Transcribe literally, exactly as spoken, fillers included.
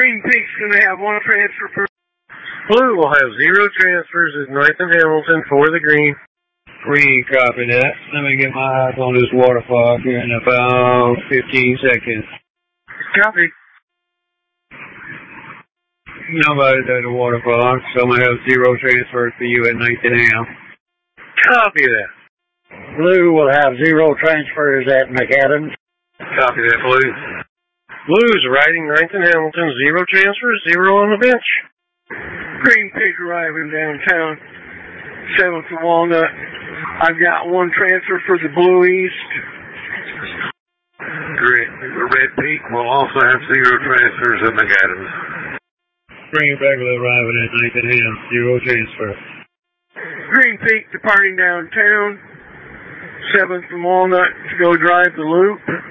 Green Peak's going to have one transfer for... Blue will have zero transfers as Nathan Hamilton for the green. Green, copy that. Let me get my eyes on this water fog here in about fifteen seconds. Copy. Nobody's at the water fog, so I'm going to have zero transfers for you at Nathan Ham. Copy that. Blue will have zero transfers at McAdams. Copy that, Blue. Blue's riding Nathan Hamilton, zero transfers, zero on the bench. Green Peak arriving downtown, seventh and Walnut. I've got one transfer for the Blue East. Great. The Red Peak will also have zero transfers at McAdams. Green Begley arriving at Nathan Ham, zero transfer. Green Peak departing downtown, seventh and Walnut to go drive the loop.